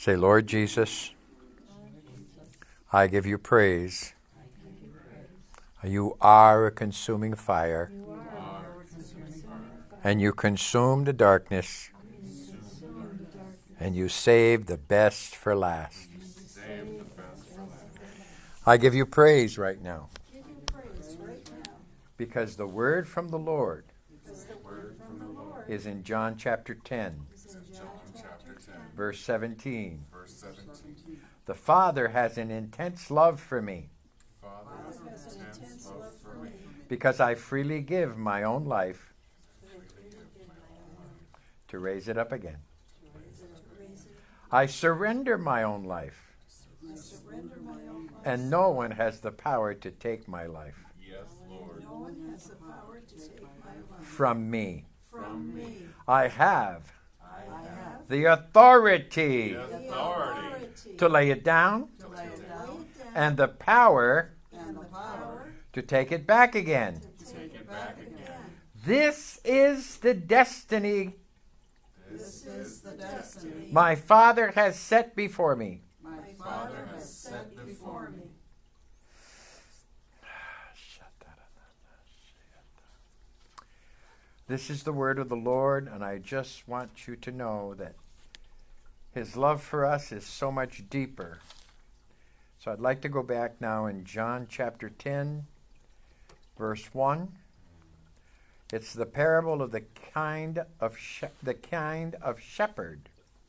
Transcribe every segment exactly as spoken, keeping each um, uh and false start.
Say, Lord Jesus, I give you praise. You are a consuming fire, and you consume the darkness, and you save the best for last. I give you praise right now, because the word from the Lord is in John chapter ten, verse seventeen. The Father has an intense love for me, because I freely give my own life to raise it up again. I surrender my own life, and no one has the power to take my life from me. I have the authority to lay it down and the power to take it back again. This is the destiny This is the destiny my Father has set before me. my Father has set before me. This is the word of the Lord, and I just want you to know that His love for us is so much deeper. So I'd like to go back now in John chapter ten, verse one. It's the parable of the kind of she- the kind of shepherd.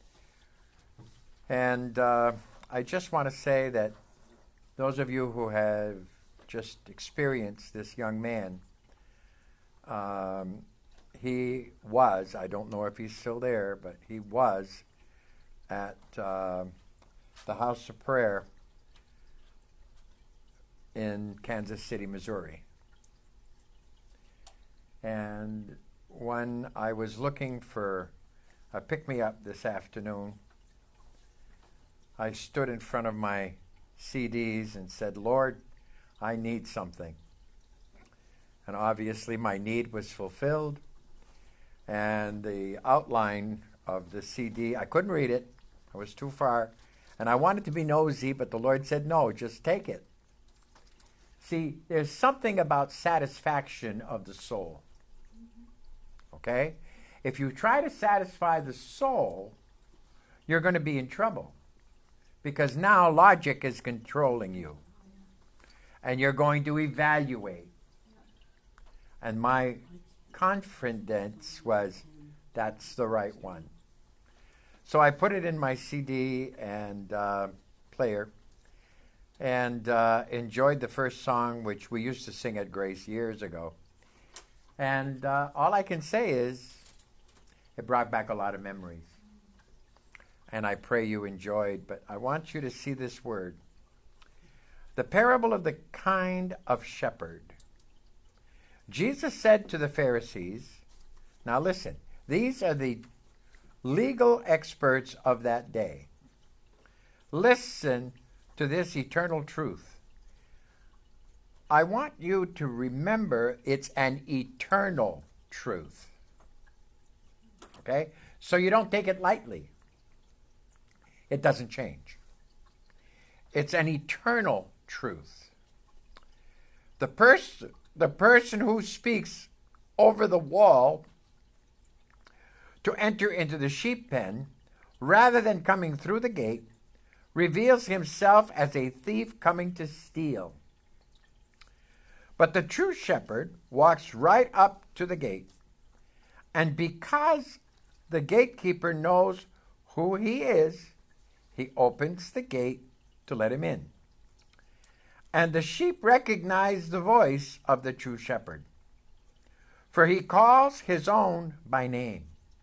And uh, I just want to say that those of you who have just experienced this young man, um, he was, I don't know if he's still there, but he was at uh, the House of Prayer in Kansas City, Missouri. And when I was looking for a pick-me-up this afternoon, I stood in front of my C Ds and said, Lord, I need something. And obviously my need was fulfilled. And the outline of the C D, I couldn't read it. I was too far. And I wanted to be nosy, but the Lord said, no, just take it. See, there's something about satisfaction of the soul. Okay? If you try to satisfy the soul, you're going to be in trouble. Because now logic is controlling you. And you're going to evaluate. And my confidence was, that's the right one. So I put it in my C D and uh, player and uh, enjoyed the first song, which we used to sing at Grace years ago. And uh, all I can say is it brought back a lot of memories. And I pray you enjoyed, but I want you to see this word. The parable of the kind of shepherd. Jesus said to the Pharisees, now listen, these are the legal experts of that day. Listen to this eternal truth. I want you to remember it's an eternal truth. Okay? So you don't take it lightly. It doesn't change. It's an eternal truth. The person the person who speaks over the wall to enter into the sheep pen, rather than coming through the gate, reveals himself as a thief coming to steal. But the true shepherd walks right up to the gate, and because the gatekeeper knows who he is, he opens the gate to let him in. And the sheep recognize the voice of the true shepherd, for he calls his own by name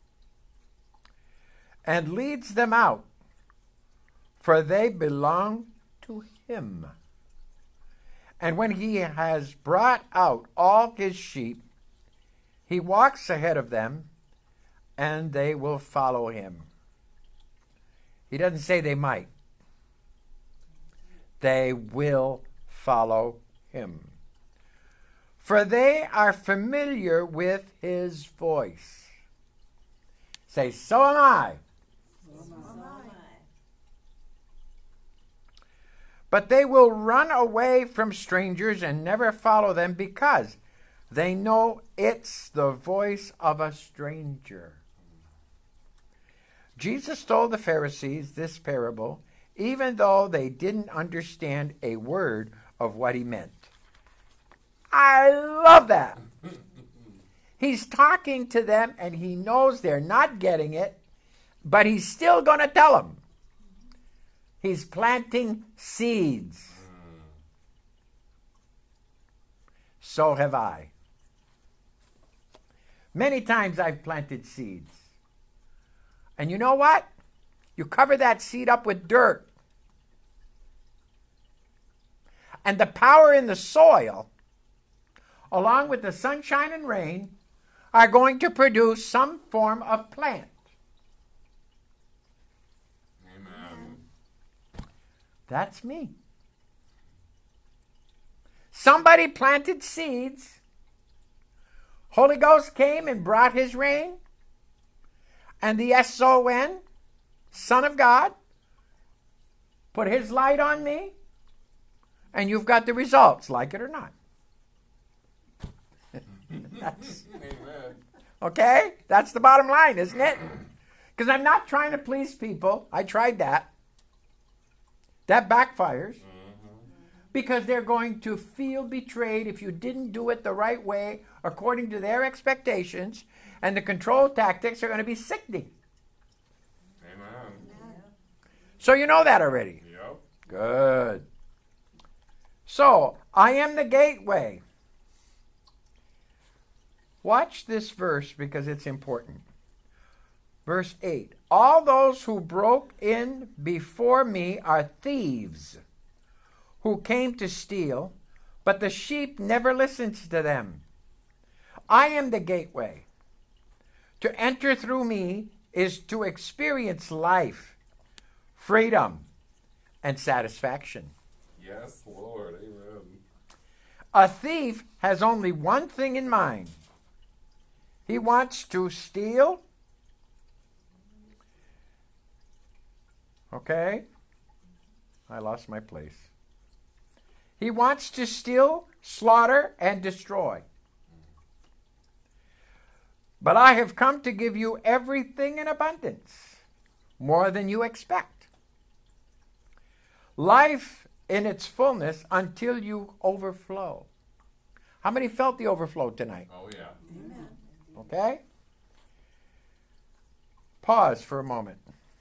and leads them out, for they belong to him. And when he has brought out all his sheep, he walks ahead of them, and they will follow him. He doesn't say they might. They will follow him. For they are familiar with his voice. Say, so am I. So am I. But they will run away from strangers and never follow them because they know it's the voice of a stranger. Jesus told the Pharisees this parable, even though they didn't understand a word of what he meant. I love that. He's talking to them and he knows they're not getting it, but he's still going to tell them. He's planting seeds. So have I. Many times I've planted seeds. And you know what? You cover that seed up with dirt. And the power in the soil, along with the sunshine and rain, are going to produce some form of plant. Amen. That's me. Somebody planted seeds. Holy Ghost came and brought his rain. And the S O N, Son of God, put his light on me. And you've got the results, like it or not. That's, Amen. okay? That's the bottom line, isn't it? Because I'm not trying to please people. I tried that. That backfires. Because they're going to feel betrayed if you didn't do it the right way according to their expectations, and the control tactics are going to be sickening. Amen. So you know that already. Yep. Good. So, I am the gateway. Watch this verse because it's important. Verse eight. All those who broke in before me are thieves, who came to steal, but the sheep never listens to them. I am the gateway. To enter through me is to experience life, freedom, and satisfaction. Yes, Lord. Amen. A thief has only one thing in mind. He wants to steal. Okay? I lost my place. He wants to steal, slaughter, and destroy. But I have come to give you everything in abundance, more than you expect. Life in its fullness until you overflow. How many felt the overflow tonight? Oh, yeah. Amen. Okay? Pause for a moment.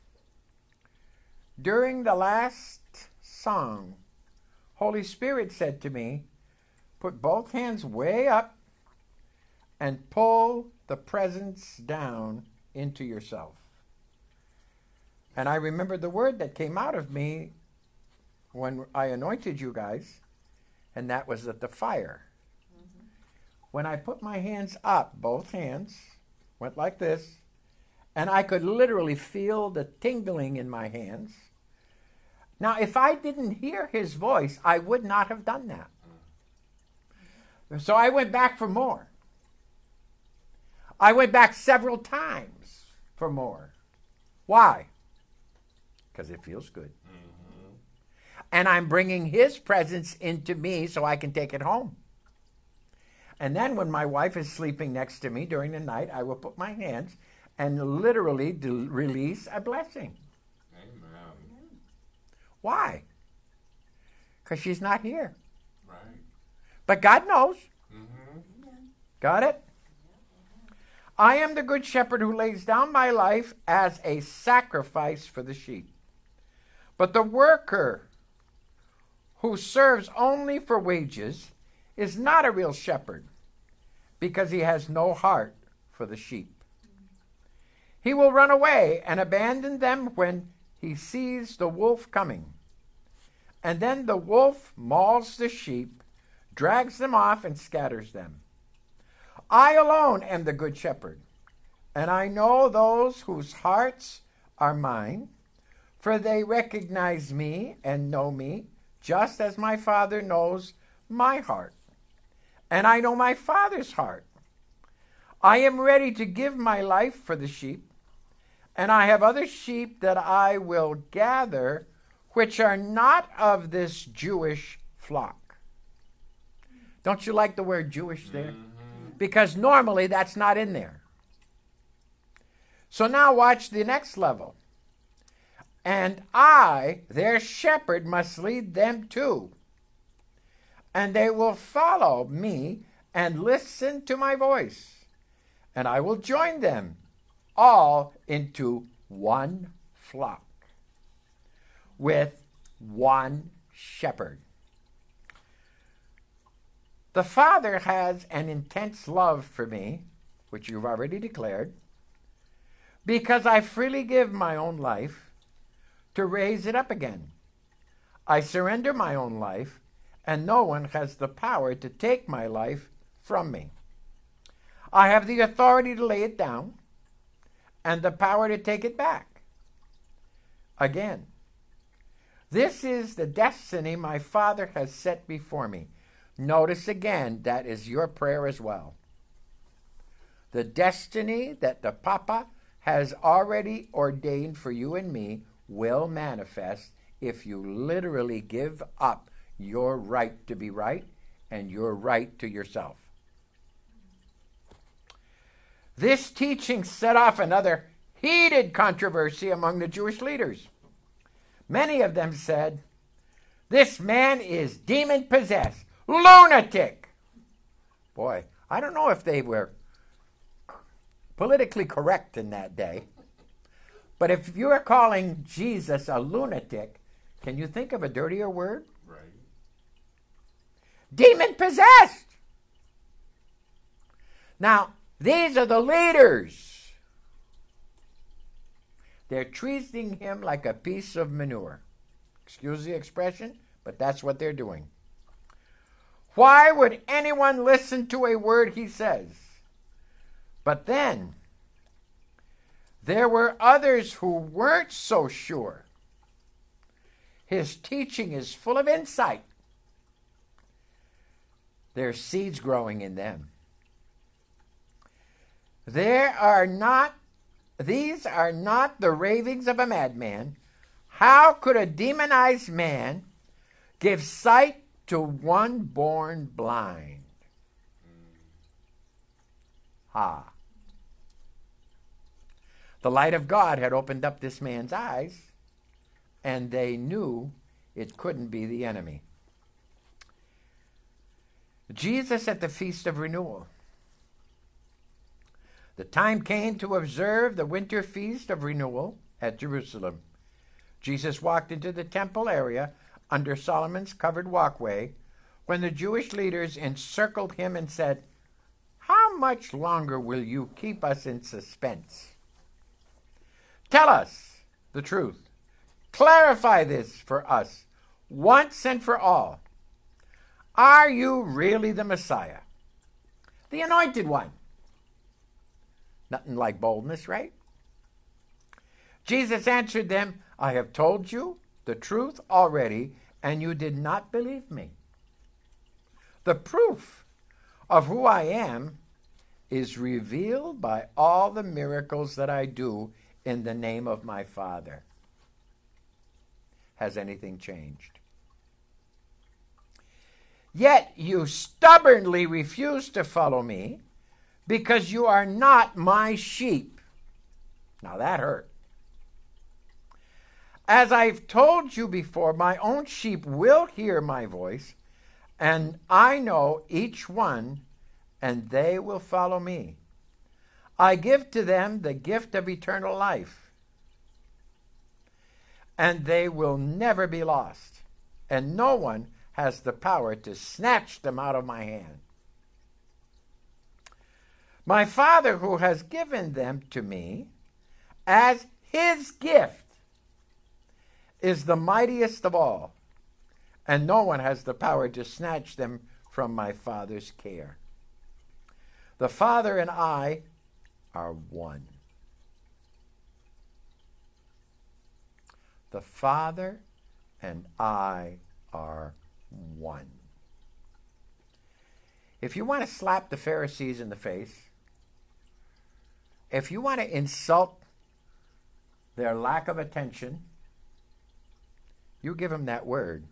During the last song, Holy Spirit said to me, put both hands way up and pull the presence down into yourself. And I remembered the word that came out of me when I anointed you guys, and that was that the fire. Mm-hmm. When I put my hands up, both hands went like this, and I could literally feel the tingling in my hands. Now, if I didn't hear his voice, I would not have done that. So I went back for more. I went back several times for more. Why? Because it feels good. Mm-hmm. And I'm bringing his presence into me so I can take it home. And then when my wife is sleeping next to me during the night, I will put my hands and literally do, release a blessing. Amen. Why? Because she's not here. Right. But God knows. Mm-hmm. Got it? I am the good shepherd who lays down my life as a sacrifice for the sheep. But the worker who serves only for wages is not a real shepherd because he has no heart for the sheep. He will run away and abandon them when he sees the wolf coming. And then the wolf mauls the sheep, drags them off, and scatters them. I alone am the good shepherd, and I know those whose hearts are mine, for they recognize me and know me, just as my Father knows my heart. And I know my Father's heart. I am ready to give my life for the sheep, and I have other sheep that I will gather which are not of this Jewish flock. Don't you like the word Jewish there? Mm-hmm. Because normally that's not in there. So now watch the next level. And I, their shepherd, must lead them too. And they will follow me and listen to my voice. And I will join them all into one flock with one shepherd. The Father has an intense love for me, which you've already declared, because I freely give my own life to raise it up again. I surrender my own life, and no one has the power to take my life from me. I have the authority to lay it down and the power to take it back again. This is the destiny my Father has set before me. Notice again, that is your prayer as well. The destiny that the Papa has already ordained for you and me will manifest if you literally give up your right to be right and your right to yourself. This teaching set off another heated controversy among the Jewish leaders. Many of them said, "This man is demon-possessed, lunatic." Boy, I don't know if they were politically correct in that day. But if you are calling Jesus a lunatic, can you think of a dirtier word? Right. Demon-possessed. Now, these are the leaders. They're treating him like a piece of manure. Excuse the expression, but that's what they're doing. Why would anyone listen to a word he says? But then, there were others who weren't so sure. His teaching is full of insight. There's seeds growing in them. There are not, these are not the ravings of a madman. How could a demonized man give sight to one born blind? Ha. The light of God had opened up this man's eyes, and they knew it couldn't be the enemy. Jesus at the Feast of Renewal. The time came to observe the winter feast of renewal at Jerusalem. Jesus walked into the temple area under Solomon's covered walkway when the Jewish leaders encircled him and said, "How much longer will you keep us in suspense? Tell us the truth. Clarify this for us once and for all. Are you really the Messiah, the Anointed One?" Nothing like boldness, right? Jesus answered them, "I have told you the truth already, and you did not believe me. The proof of who I am is revealed by all the miracles that I do in the name of my Father." Has anything changed? Yet you stubbornly refuse to follow me because you are not my sheep. Now that hurt. As I've told you before, my own sheep will hear my voice, and I know each one, and they will follow me. I give to them the gift of eternal life, and they will never be lost, and no one has the power to snatch them out of my hand. My Father, who has given them to me as his gift, is the mightiest of all, and no one has the power to snatch them from my Father's care. The Father and I are one. The Father and I are one. If you want to slap the Pharisees in the face, if you want to insult their lack of attention, You give them that word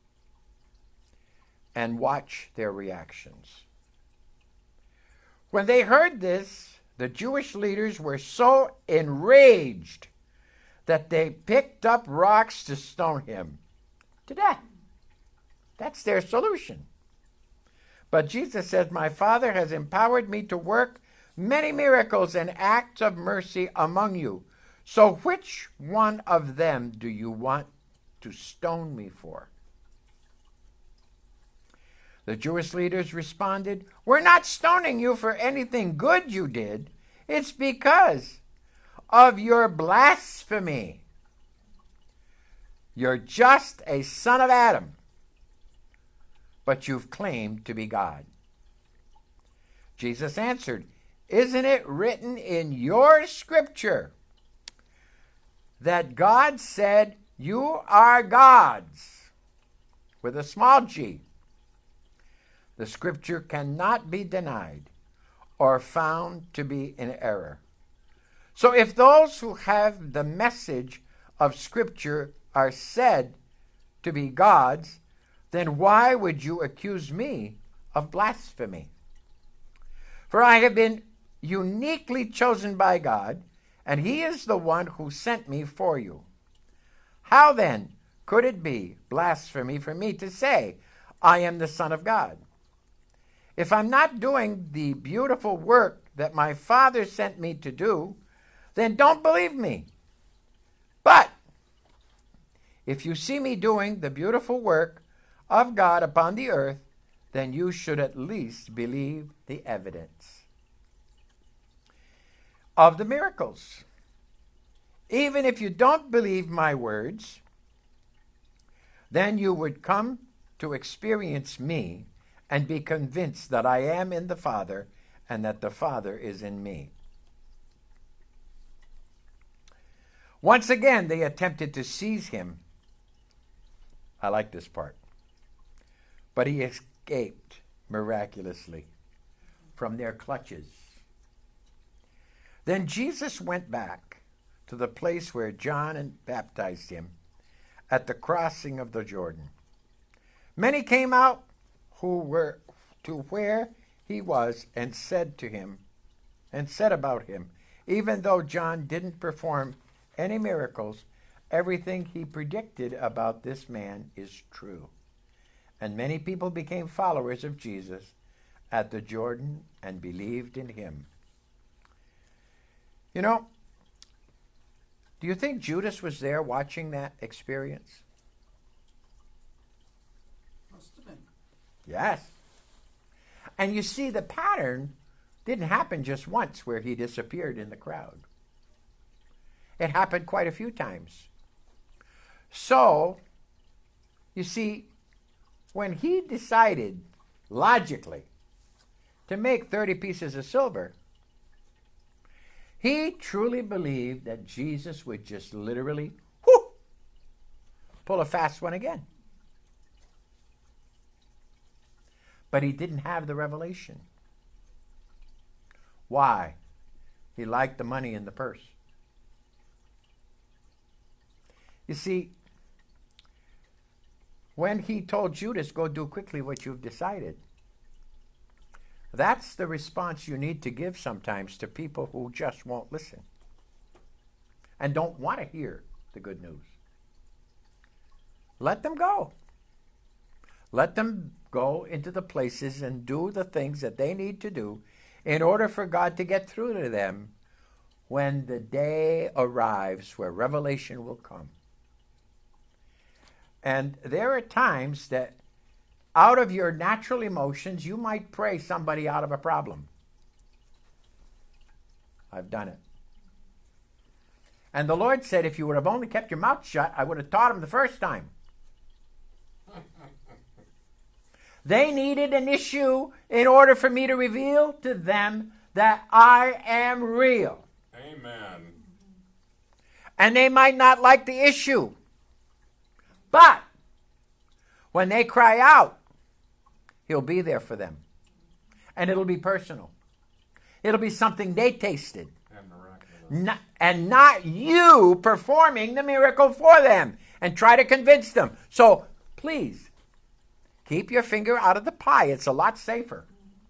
and watch their reactions. When they heard this, the Jewish leaders were so enraged that they picked up rocks to stone him to death. That's their solution. But Jesus says, my Father has empowered me to work many miracles and acts of mercy among you. So which one of them do you want to stone me for? The Jewish leaders responded, we're not stoning you for anything good you did. It's because of your blasphemy. You're just a son of Adam, but you've claimed to be God. Jesus answered, isn't it written in your scripture that God said, you are gods, with a small g? The scripture cannot be denied or found to be in error. So if those who have the message of scripture are said to be gods, then why would you accuse me of blasphemy? For I have been uniquely chosen by God, and he is the one who sent me for you. How then could it be blasphemy for me to say, I am the Son of God? If I'm not doing the beautiful work that my Father sent me to do, then don't believe me. But if you see me doing the beautiful work of God upon the earth, then you should at least believe the evidence of the miracles. Even if you don't believe my words, then you would come to experience me and be convinced that I am in the Father and that the Father is in me. Once again, they attempted to seize him. I like this part. But he escaped miraculously from their clutches. Then Jesus went back to the place where John baptized him at the crossing of the Jordan. Many came out who were to where he was and said to him, and said about him, even though John didn't perform any miracles, everything he predicted about this man is true. And many people became followers of Jesus at the Jordan and believed in him. You know, do you think Judas was there watching that experience? Must have been. Yes. And you see, the pattern didn't happen just once where he disappeared in the crowd. It happened quite a few times. So, you see, when he decided, logically, to make thirty pieces of silver, he truly believed that Jesus would just literally, whoo, pull a fast one again. But he didn't have the revelation. Why? He liked the money in the purse. You see, when he told Judas, go do quickly what you've decided, that's the response you need to give sometimes to people who just won't listen and don't want to hear the good news. Let them go. Let them go into the places and do the things that they need to do in order for God to get through to them when the day arrives where revelation will come. And there are times that out of your natural emotions, you might pray somebody out of a problem. I've done it. And the Lord said, if you would have only kept your mouth shut, I would have taught him the first time. They needed an issue in order for me to reveal to them that I am real. Amen. And they might not like the issue. But when they cry out, he'll be there for them. And it'll be personal. It'll be something they tasted. And miraculous. Not, and not you performing the miracle for them. and try to convince them. So please, keep your finger out of the pie. It's a lot safer.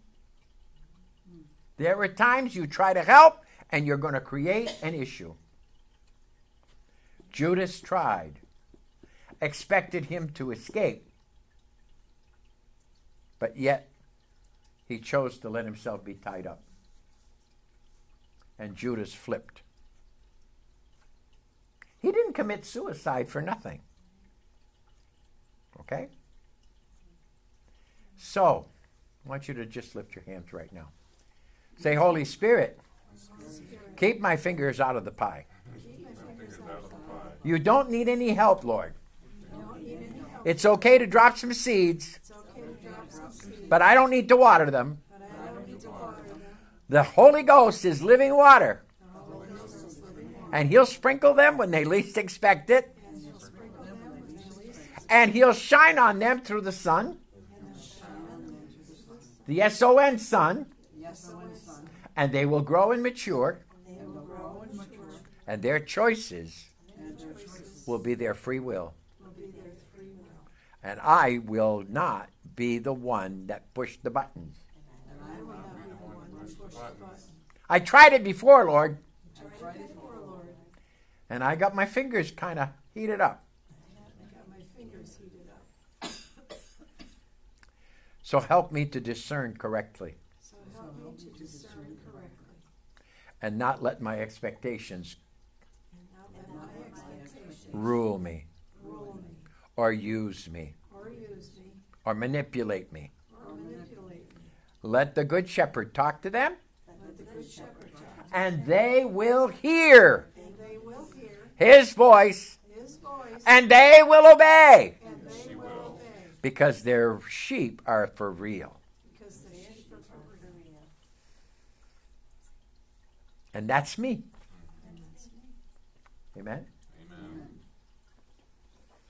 There are times you try to help and you're going to create an issue. Judas tried, expected him to escape, but yet he chose to let himself be tied up. And Judas flipped. He didn't commit suicide for nothing. Okay? So, I want you to just lift your hands right now. Say, Holy Spirit, keep my fingers out of the pie. You don't need any help, Lord. It's okay to drop some seeds, but I don't need to water them. The Holy Ghost is living water, and He'll sprinkle them when they least expect it, and He'll shine on them through the sun, the S O N sun, and they will grow and mature, and their choices will be their free will. And I will not be the one that pushed the buttons. I tried it before, Lord. And I got my fingers kind of heated up. So help me to discern correctly. And not let my expectations rule me, or use me, or manipulate me. Let the Good Shepherd talk to them, and they will hear His voice, and they will obey, because their sheep are for real. And that's me. Amen.